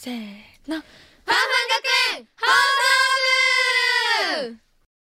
せーの、ファンファン学園放送部。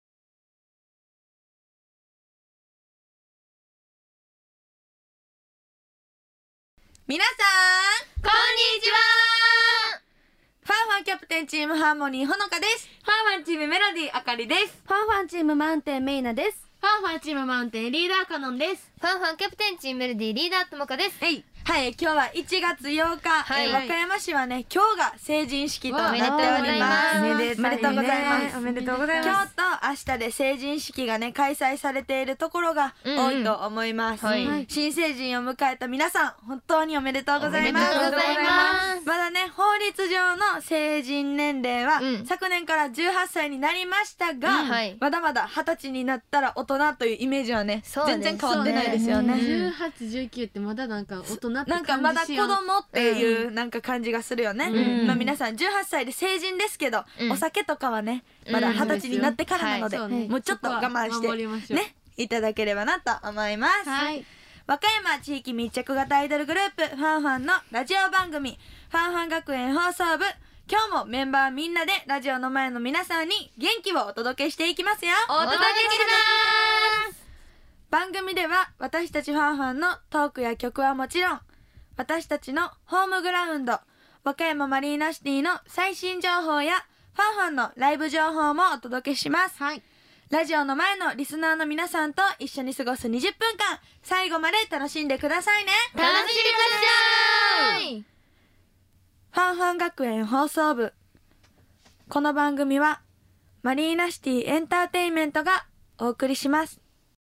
皆さんこんにちは。ファンファンキャプテンチームハーモニーほのかです。 ファンファンチームメロディーあかりです。 ファンファンチームマウンテンメイナです。 ファンファンチームマウンテンリーダーカノンです。 ファンファンキャプテンチームメロディーリーダーともかです。 はい、今日は1月8日、和歌山市はね、今日が成人式となっております。 おめでとうございます。 おめでとうございます。 今日と明日で成人式がね、開催されているところが多いと思います。新成人を迎えた皆さん、本当におめでとうございます。 おめでとうございます。 まだね、法律上の成人年齢は、昨年から18歳になりましたが、まだまだ20歳になったら大人というイメージはね、全然変わってないですよね。 18、19ってまだなんか大人ってなんかまだ子供っていうなんか感じがするよね。まあ皆さん18歳で成人ですけど、お酒とかはね、まだ20歳になってからなので、もうちょっと我慢してね、いただければなと思います。和歌山地域密着型アイドルグループ、ファンファンのラジオ番組、ファンファン学園放送部。今日もメンバーみんなでラジオの前の皆さんに元気をお届けしていきますよ。 お届けします。 番組では私たちファンファンのトークや曲はもちろん、私たちのホームグラウンド、和歌山マリーナシティの最新情報やファンファンのライブ情報もお届けします。ラジオの前のリスナーの皆さんと一緒に過ごす20分間、最後まで楽しんでくださいね。 楽しみましょう。 ファンファン学園放送部。この番組はマリーナシティエンターテインメントがお送りします。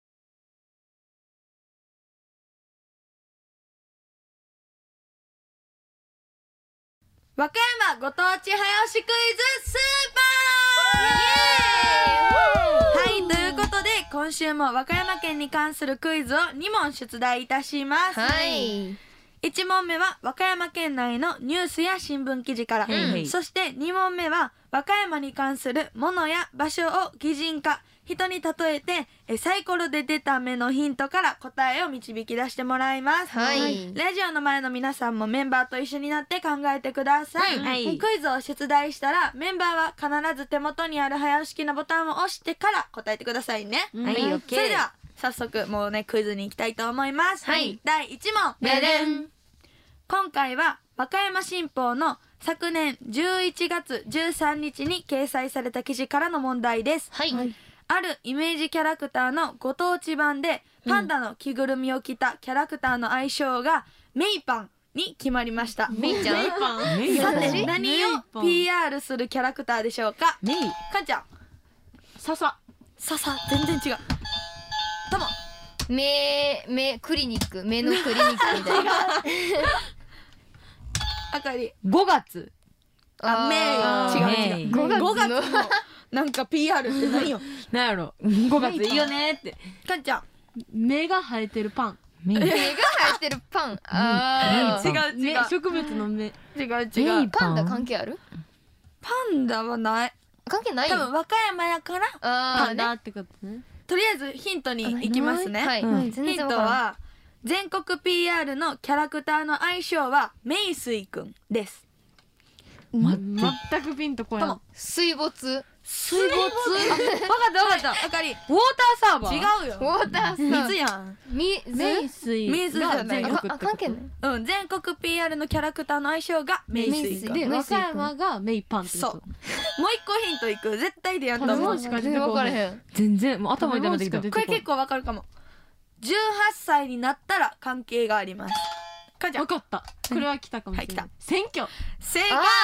和歌山ご当地早押しクイズスーパー。はい、ということで今週も和歌山県に関するクイズを2問出題いたします。1問目は和歌山県内のニュースや新聞記事から、そして2問目は和歌山に関するものや場所を擬人化、人に例えてサイコロで出た目のヒントから答えを導き出してもらいます。ラジオの前の皆さんもメンバーと一緒になって考えてください。クイズを出題したらメンバーは必ず手元にある早押し機のボタンを押してから答えてくださいね。それでは早速もうねクイズに行きたいと思います。第1問。今回は和歌山新報の昨年11月13日に掲載された記事からの問題です。あるイメージキャラクターのご当地版でパンダの着ぐるみを着たキャラクターの愛称がメイパンに決まりました。 メイちゃん。 さて何を PR するキャラクターでしょうか。かんちゃん。笹全然違う。とも。 目クリニック、目のクリニックみたいな。 あかり。 5月。 違う。5月のなんか PR って何よ。 なんやろ。5月いいよねって。 かんちゃん。 目が生えてるパン。 目が生えてるパン。 違う。 植物の目。 違う。 パンダ関係ある？ パンダはない。 関係ない？ 多分和歌山やからパンダってことね。 とりあえずヒントに行きますね。ヒントは全国 PR のキャラクターの愛称はメイスイくんです。 全くピンとこない。 水没。 わかったあかり。 ウォーターサーバー。 違うよ。 ウォーターサーバー。 水やん。 水じゃない。 関係ない。 全国 PR のキャラクターの愛称がメイスイくんで、和歌山がメイパンってこと。 そう。もう一個ヒントいく。絶対でやったもん。 全然分からへん。 全然もう頭痛めてきた。 これ結構わかるかも。18歳になったら関係があります。 わかった。これは来たかもしれない。選挙。 正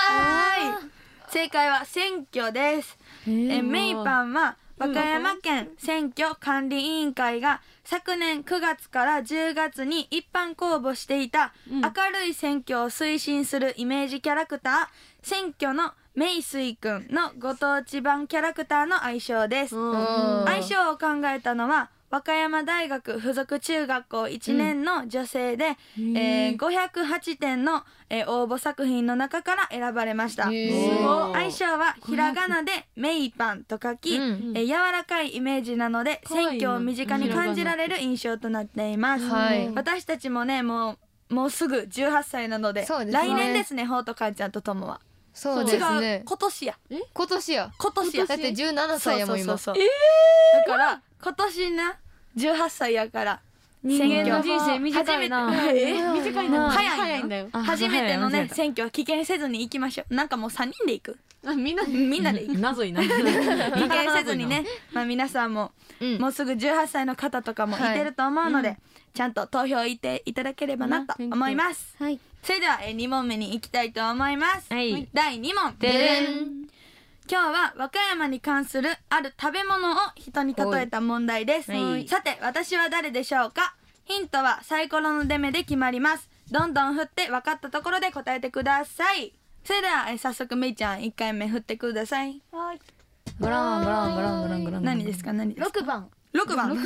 解は選挙です。メイパンは和歌山県選挙管理委員会が昨年9月から10月に一般公募していた明るい選挙を推進するイメージキャラクター、選挙のメイスイくんのご当地版キャラクターの愛称です。愛称を考えたのは和歌山大学附属中学校1年の女性で、508点の、応募作品の中から選ばれました。愛称はひらがなでメイパンと書き、柔らかいイメージなので選挙を身近に感じられる印象となっています。私たちもねもうもうすぐ18歳なので、 そうですね来年ですね、ほうとかんちゃんとともは。 そうです違う、 ね。 今年や。 今年や。 今年や。 だって17歳やもん今。 そうだから今年な18歳やから人間の人生短いな。 短いな。 早いんだよ。 初めてのね選挙は棄権せずに行きましょう。なんかもう3人で行く。 みんなで行く。 謎いな。 棄権せずにね、まあ皆さんももうすぐ18歳の方とかもいてると思うので、ちゃんと投票いていただければなと思います。 はい。 それでは2問目に行きたいと思います。 はい第2問。 でれん。 今日は和歌山に関するある食べ物を人に例えた問題です。 はいさて私は誰でしょうか。ヒントはサイコロの出目で決まります。どんどん振って分かったところで答えてください。それでは早速めいちゃん1回目振ってください。 ブランブランブランブランブラン。 何ですか何ですか。 6番。 6番。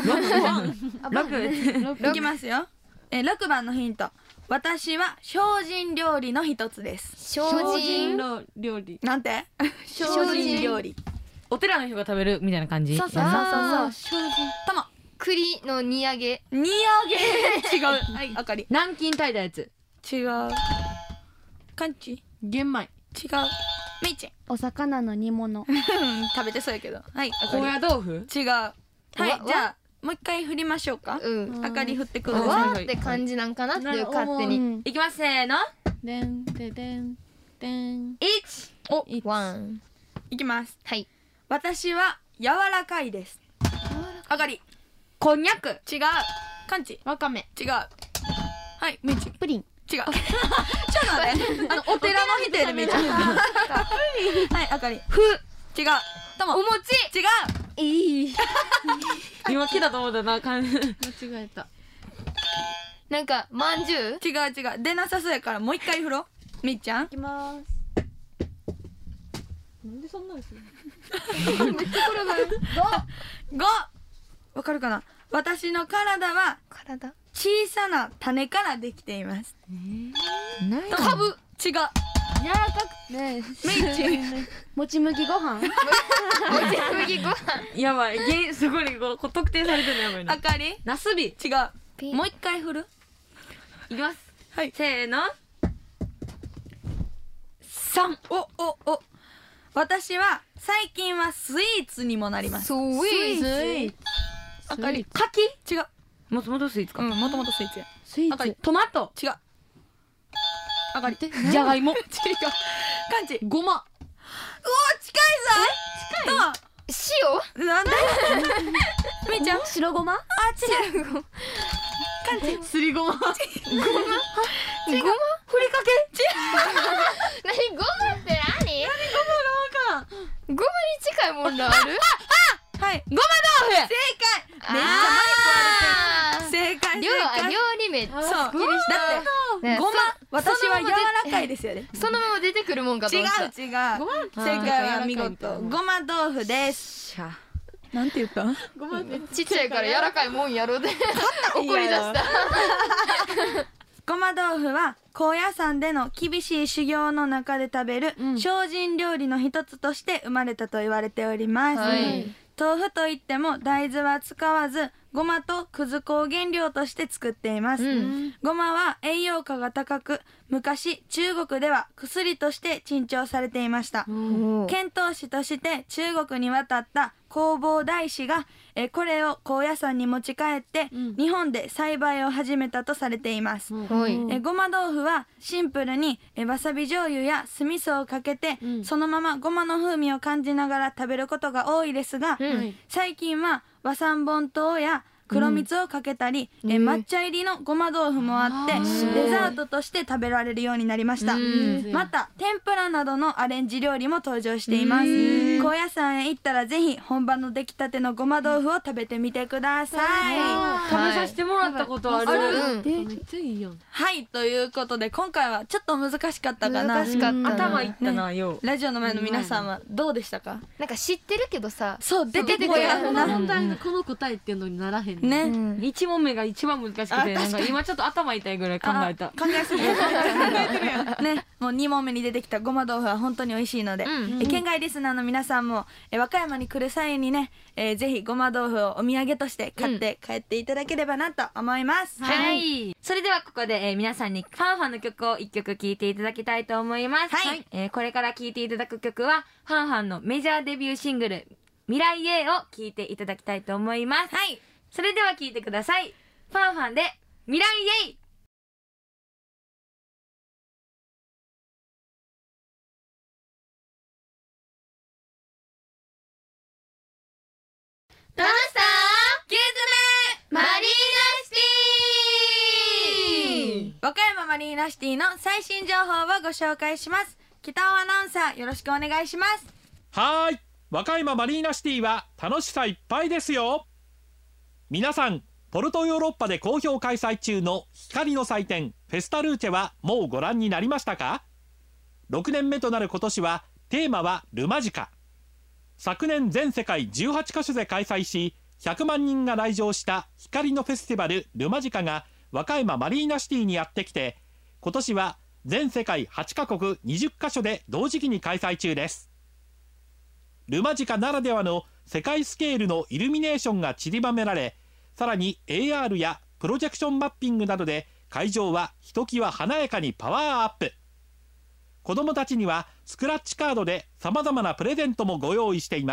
いきますよ。6番のヒント。私は精進料理の一つです。 精進の料理。 なんて精進料理。 お寺の人が食べるみたいな感じ。 そうそうそうそう。とも栗の煮揚げ。 煮揚げ違う。はいあかり。 南京炊いたやつ。 違う。かんち玄米。 違う。めいちんお魚の煮物。 食べてそうやけど。はいあかり。 高野豆腐。 違う。はいわじゃあもう一回振りましょうか。 うん。 あかり振ってくださわい。 ーって感じなんかなっていう勝手に。 いきますせーの。 でんででんでん。 一。 おワン。 いきます。 はい。 私は柔らかいです。あかり。 こんにゃく。 違う。かんちわかめ。 違う。はいめいちんプリン。 違う。ちょっと待ってお寺の人やでめいちゃん。はいあかり。ふ違う。ともお餅違う。 いい。 今来たと思ったな。 間違えた。 なんかまんじゅう。 違う違う出なさそうやからもう一回振ろう。みっちゃんいきます。 なんでそんなのする 5わかるかな。私の体は体。 小さな種からできています。 何。 かぶ違う。 柔らかくね。 めいちんもち麦ご飯。 もち麦ご飯。 やばい。すごいこう特定されてるのやばいな。 あかりナスビ。 違う。もう一回振る。 いきます。 はいせーの。 3お私は最近はスイーツにもなります。 スイーツ。 あかり柿。 違う。 もともとスイーツか。 もともとスイーツや。 スイあかりーツ。 トマト。 違う。あかりじゃがいも。 違う。かんちごま。 近いぞ。 塩。 なんでめいちゃん白ごま。 違う。かんちすりごま。 違う。ふりかけ何ゴマって何？ゴマに近いもんがある？ はいごま豆腐。 正解。めっちゃマイク割れてる。正解料理名。 そうだってねごま私は柔らかいですよね。 そのまま出てくるもんかと違う思った。 違う。正解は見事ごま豆腐です。 しゃ。 なんて言った？ ごまってちっちゃいから柔らかいもんやろで怒り出した。 ごま豆腐は高野山での厳しい修行の中で食べる精進料理の一つとして生まれたと言われております。 はい豆腐といっても大豆は使わずごまとくず粉を原料として作っています。ごまは栄養価が高く昔中国では薬として珍重されていました。遣唐使として中国に渡った弘法大師がこれを高野山に持ち帰って日本で栽培を始めたとされています。ごま豆腐はシンプルにわさび醤油や酢味噌をかけてそのままごまの風味を感じながら食べることが多いですが、最近は和三盆糖や黒蜜をかけたり、抹茶入りのごま豆腐もあってデザートとして食べられるようになりました。また天ぷらなどのアレンジ料理も登場しています。高野山へ行ったらぜひ本場の出来たてのごま豆腐を食べてみてください。 食べさせてもらったことある。 うんめっちゃいいやん。 はいということで今回はちょっと難しかったかな。 難しかったな。 頭いったなよ。 ラジオの前の皆さんはどうでしたか？ なんか知ってるけどさ、 そう出てこ出てこやんやんな。 問題のこの答えっていうのにならへん。 ね、 1問目が一番難しくて、なんか今ちょっと頭痛いぐらい考えた。 考えすぎね、もう2問目に出てきたごま豆腐は本当に美味しいので、県外リスナーの皆さんも和歌山に来る際にね、ぜひごま豆腐をお土産として買って帰っていただければなと思います。 はい。それではここで、皆さんにファンファンの曲を1曲聴いていただきたいと思います。 はい。 これから聴いていただく曲は、ファンファンのメジャーデビューシングル、未来へを聴いていただきたいと思います。 はい。 それでは聴いてください。ファンファンで、未来へ。 楽しさキューズマリーナシティ和歌山マリーナシティの最新情報をご紹介します。北尾アナウンサー、よろしくお願いします。 はーい、和歌山マリーナシティは楽しさいっぱいですよ。皆さん、ポルトヨーロッパで好評開催中の光の祭典フェスタルーチェはもうご覧になりましたか？ 6 年目となる今年はテーマはルマジカ。昨年全世界18カ所で開催し、100万人が来場した光のフェスティバルルマジカが和歌山マリーナシティにやってきて、今年は全世界8カ国20カ所で同時期に開催中です。ルマジカならではの世界スケールのイルミネーションが散りばめられ、さらに AR やプロジェクションマッピングなどで会場はひときわ華やかにパワーアップ。子どもたちにはスクラッチカードでさまざまなプレゼントもご用意しています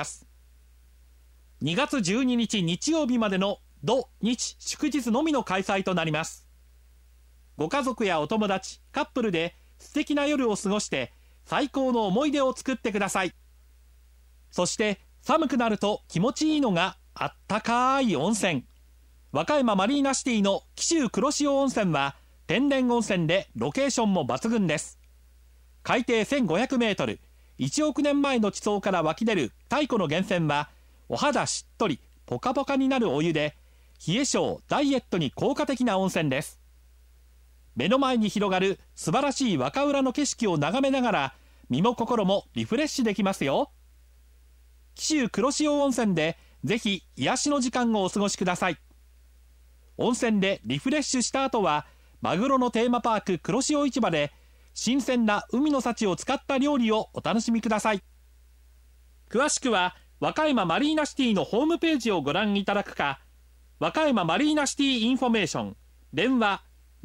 。2月12日日曜日までの土日祝日のみの開催となります。ご家族やお友達、カップルで素敵な夜を過ごして最高の思い出を作ってください。そして寒くなると気持ちいいのがあったかい温泉。和歌山マリーナシティの紀州黒潮温泉は天然温泉でロケーションも抜群です。海底1500メートル、1億年前の地層から湧き出る太古の源泉はお肌しっとりポカポカになるお湯で、冷え性ダイエットに効果的な温泉です。目の前に広がる素晴らしい和歌浦の景色を眺めながら身も心もリフレッシュできますよ。紀州黒潮温泉でぜひ癒しの時間をお過ごしください。温泉でリフレッシュした後はマグロのテーマパーク黒潮市場で新鮮な海の幸を使った料理をお楽しみください。詳しくは和歌山マリーナシティのホームページをご覧いただくか、和歌山マリーナシティインフォメーション電話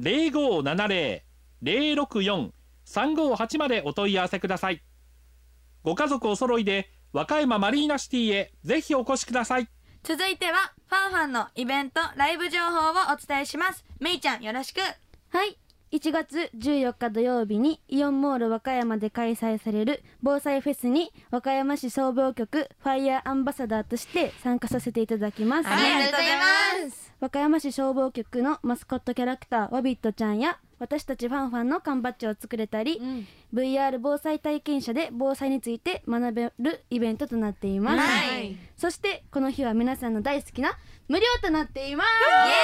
0570-064-358 までお問い合わせください。ご家族お揃いで和歌山マリーナシティへぜひお越しください。 続いてはファンファンのイベントライブ情報をお伝えします。めいちゃん、よろしく。 はい、1月14日土曜日にイオンモール和歌山で開催される防災フェスに和歌山市総病局ファイヤーアンバサダーとして参加させていただきます。 ありがとうございます。 和歌山市消防局のマスコットキャラクターワビットちゃんや私たちファンファンの缶バッジを作れたり、VR 防災体験者で防災について学べるイベントとなっています。 はい、 そしてこの日は皆さんの大好きな無料となっています。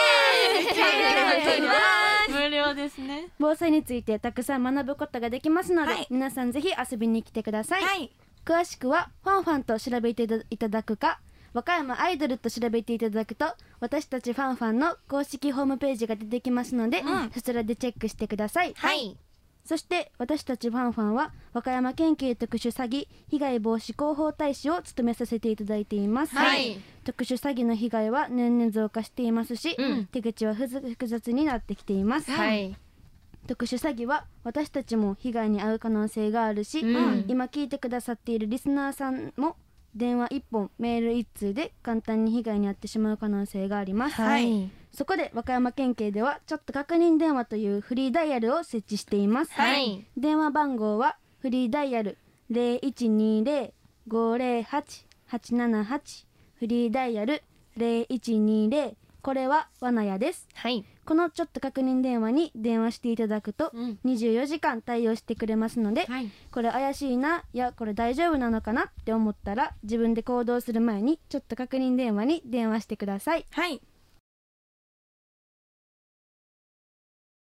無料ですね。 防災についてたくさん学ぶことができますので、 はい、 皆さんぜひ遊びに来てください。 はい、 詳しくはファンファンと調べていただくか、和歌山アイドルと調べていただくと私たちファンファンの公式ホームページが出てきますので、そちらでチェックしてください。 はい、 そして私たちファンファンは和歌山県警特殊詐欺被害防止広報大使を務めさせていただいています。 はい、 特殊詐欺の被害は年々増加していますし、手口は複雑になってきています。 はい、 特殊詐欺は私たちも被害に遭う可能性があるし、今聞いてくださっているリスナーさんも電話1本メール1通で簡単に被害に遭ってしまう可能性があります。 はい、 そこで和歌山県警ではちょっと確認電話というフリーダイヤルを設置しています。 はい、 電話番号はフリーダイヤル 0120-508-878 フリーダイヤル0120、これは罠屋です。 はい、 このちょっと確認電話に電話していただくと24時間対応してくれますので、これ怪しいな、いやこれ大丈夫なのかなって思ったら自分で行動する前にちょっと確認電話に電話してください。 はい、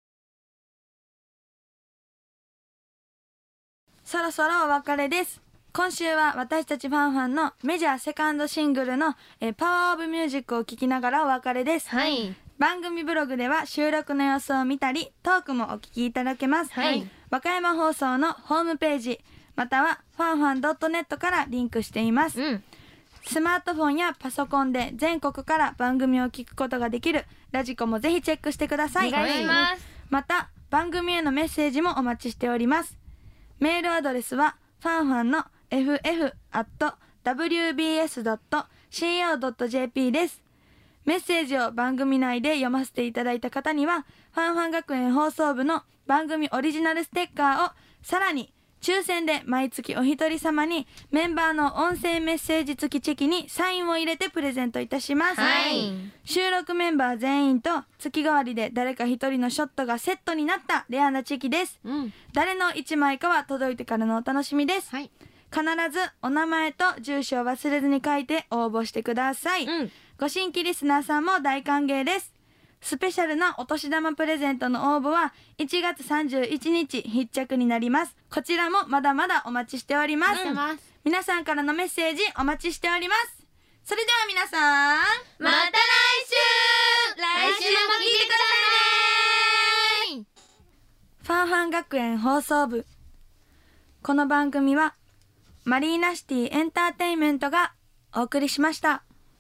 そろそろお別れです。 今週は私たちファンファンのメジャーセカンドシングルのパワーオブミュージックを聴きながらお別れです。 はい。 番組ブログでは収録の様子を見たりトークもお聞きいただけます。 はい。 和歌山放送のホームページまたはファンファン .net からリンクしています。スマートフォンやパソコンで全国から番組を聞くことができるラジコもぜひチェックしてください。 お願いします。 また番組へのメッセージもお待ちしております。メールアドレスはファンファンのff@wbs.co.jp です。メッセージを番組内で読ませていただいた方にはファンファン学園放送部の番組オリジナルステッカーをさらに抽選で毎月お一人様にメンバーの音声メッセージ付きチェキにサインを入れてプレゼントいたします。 はい。 収録メンバー全員と月替わりで誰か一人のショットがセットになったレアなチェキです。誰の1枚かは届いてからのお楽しみです。 はい。 必ずお名前と住所を忘れずに書いて応募してください。ご新規リスナーさんも大歓迎です。スペシャルなお年玉プレゼントの応募は1月31日必着になります。こちらもまだまだお待ちしております。皆さんからのメッセージお待ちしております。それでは皆さん、 また来週も聞いてくださいね。 ファンファン学園放送部。この番組はマリーナシティエンターテインメントがお送りしました。